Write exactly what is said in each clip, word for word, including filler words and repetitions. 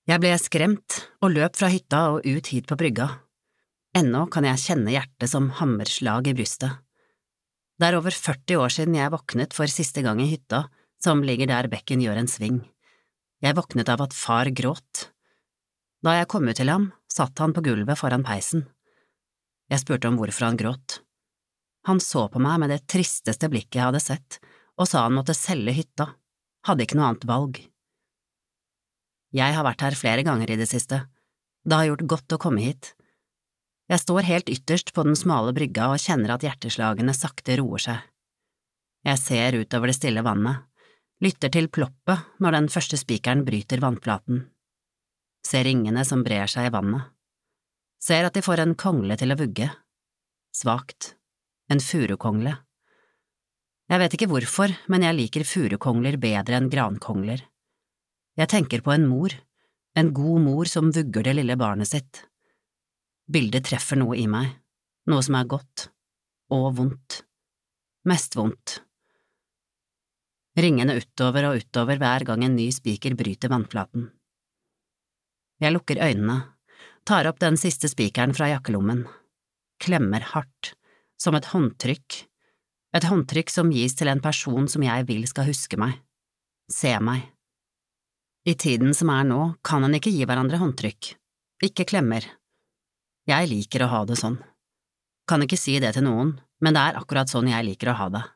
Jeg ble skremt og løp fra hytta og ut hit på brygga. Ennå kan jeg kjenne hjertet som hammerslag i brystet. Det er over førti år siden jeg våknet for siste gang i hytta, som ligger der bekken gjør en sving. Jeg våknet av at far gråt. Da jeg kom ut til ham, satt han på gulvet foran peisen. Jeg spurte om hvorfor han gråt. Han så på meg med det tristeste blikket jeg hadde sett, og sa han måtte selge hytta, hadde ikke noe annet valg. Jeg har vært her flere ganger i det siste. Det har gjort godt å komme hit. Jeg står helt ytterst på den smale brygga og kjenner at hjerteslagene sakte roer seg. Jeg ser utover det stille vannet, lytter til ploppet når den første spikeren bryter vannflaten. Ser ringene som brer seg i vannet. Ser at de får en kongle til å vugge. Svakt. En furukongle. Jeg vet ikke hvorfor, men jeg liker furukongler bedre enn grankongler. Jeg tenker på en mor, en god mor som vugger det lille barnet sitt. Bildet treffer noe i meg, noe som er godt, og vondt. Mest vondt. Ringene utover og utover hver gang en ny spiker bryter vannflaten. Jeg lukker øynene, tar opp den siste spikeren fra jakkelommen, klemmer hardt, som et håndtrykk, et håndtrykk som gis til en person som jeg vil skal huske meg, se meg. I tiden som er nå, kan en ikke gi hverandre håndtrykk, ikke klemmer. Jeg liker å ha det sånn. Kan ikke si det til noen, men det er akkurat sånn jeg liker å ha det.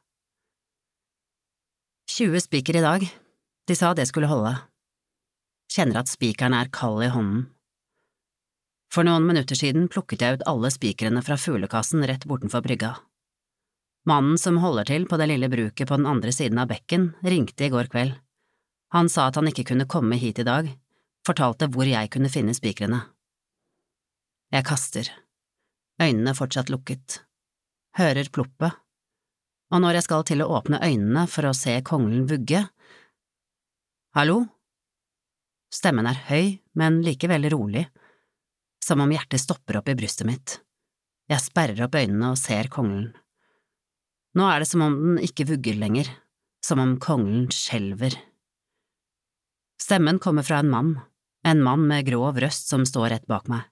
tjue spiker i dag, de sa det skulle holde. Kjenner at spikeren er kald i hånden. For noen minutter siden plukket jeg ut alle spikrene fra fuglekassen rett bortenfor brygga. Mannen som holder til på det lille bruket på den andre siden av bekken, ringte i går kveld. Han sa at han ikke kunne komme hit i dag, fortalte hvor jeg kunne finne spikrene. Jeg kaster, øynene fortsatt lukket, hører ploppet, og når jeg skal til å åpne øynene for å se konglen vugge… Hallo? Stemmen er høy, men likevel rolig, som om hjertet stopper opp i brystet mitt. Jeg sperrer opp øynene og ser konglen. Nå er det som om den ikke vugger lenger, som om konglen skjelver. Stemmen kommer fra en mann, en mann med grov røst som står rett bak meg.